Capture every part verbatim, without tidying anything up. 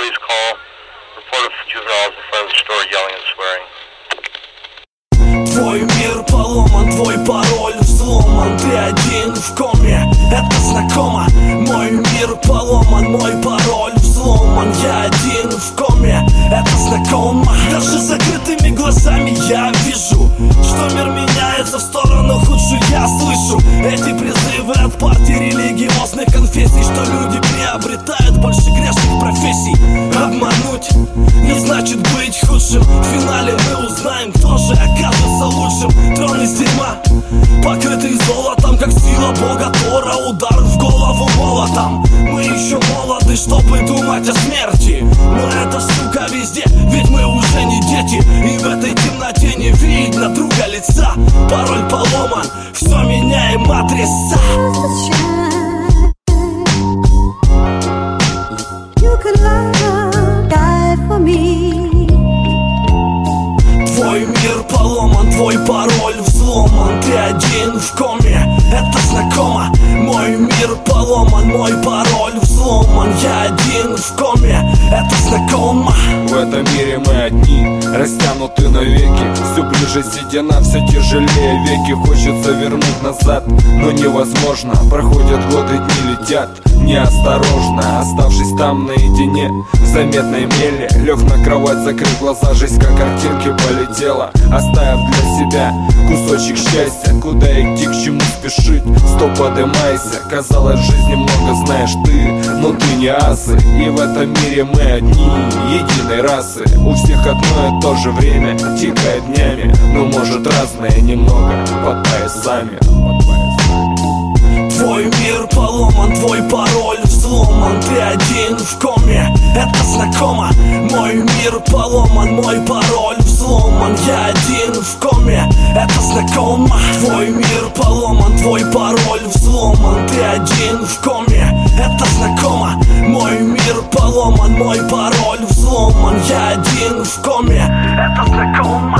police call. Reported juveniles in front of the store yelling and swearing. Твой мир поломан, твой пароль взломан. Ты один в коме, это знакомо. Мой мир поломан, мой пароль взломан. Я один в коме, это знакомо. Даже с закрытыми глазами я вижу, что мир меняется в сторону худшую. Я слышу эти призывы от партий, религиозных конфессий, что люди приобретают больше грешных профессий. Обмануть не значит быть худшим. В финале мы узнаем, кто же окажется лучшим. Трон из дерьма, покрытый золотом, как сила бога Тора. Удар в голову молотом. Мы еще молоды, чтобы думать о смерти, но эта штука везде, ведь мы уже не дети. И в этой темноте не видно друга лица. Пароль поломан, все меняем адреса. Твой мир поломан, твой пароль взломан. Ты один в коме, это знакомо. Мой мир поломан, мой пароль взломан. Я один в коме, это знакомо. В этом мире мы одни, растянуты навеки. Все ближе седина, все тяжелее веки. Хочется вернуть назад, но невозможно. Проходят годы, дни летят неосторожно. Оставшись там наедине, в заметной мели, лег на кровать, закрыл глаза. Жизнь как картинки полетела, оставив для себя кусочек счастья. Куда идти, к чему спешить, стоп, подымайся. Казалось, в жизни много знаешь ты, но ты не асы. И в этом мире мы одни, единой расы. У всех одно и то же время тикает днями, но может разное немного под поясами. Твой мир поломан, твой пароль взломан. Ты один в коме, это знакомо. Мой мир поломан, мой пароль взломан. Я один в коме, это знакомо. Твой мир поломан, твой пароль взломан. Ты один в коме, это знакомо. Мой мир поломан, мой пароль взломан. Я один в коме, это знакомо.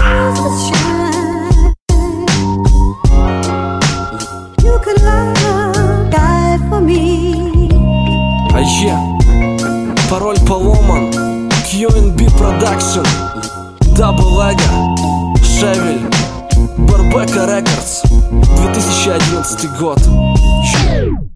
А я, пароль поломан. кью эн би Production, Double Ego, Шевель, Барбека Рекордс, две тысячи одиннадцатый год.